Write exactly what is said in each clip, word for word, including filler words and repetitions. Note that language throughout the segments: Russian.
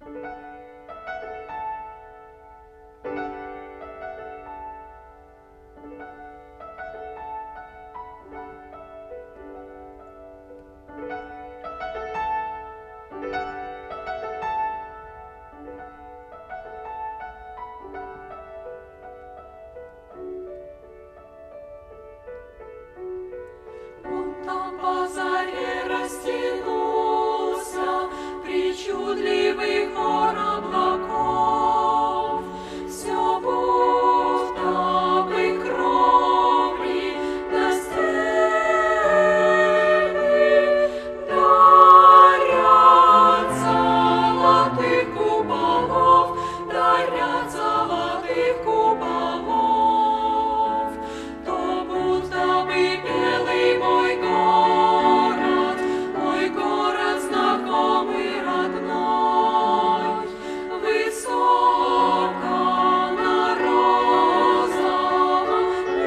По заре растянулся причудливый хор облаков, все будто бы кровли до стены дарят золотых куполов, дарят золотых куполов, то будто бы белый мой город, мой город знакомый, родной, высоко на розовом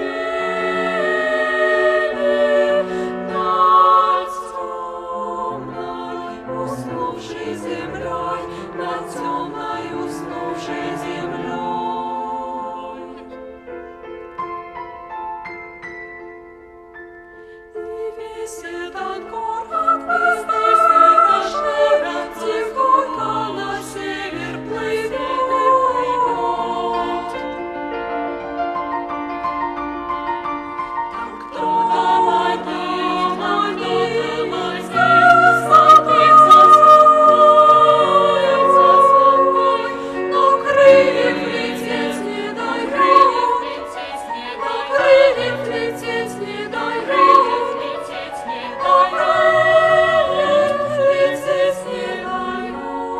небе, над темной уснувшей землей, над темной уснувшей землей. И весь этот город, весь этот город тихонько на север плывет. Там кто-то манит, манит, манит, манит за собой, за собой, но крыльев лететь не дай, крыльев лететь не дай, крыльев лететь не дай, крыльев лететь не дай, крыльев лететь не дай.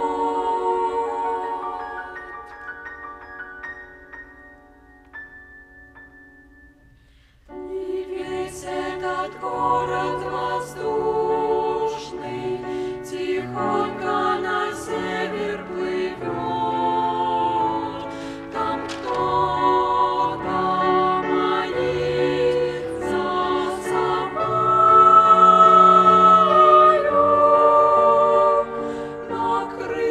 И весь этот город воздушный тихонько на север плывет. Там кто-то манит за собою, на крыльях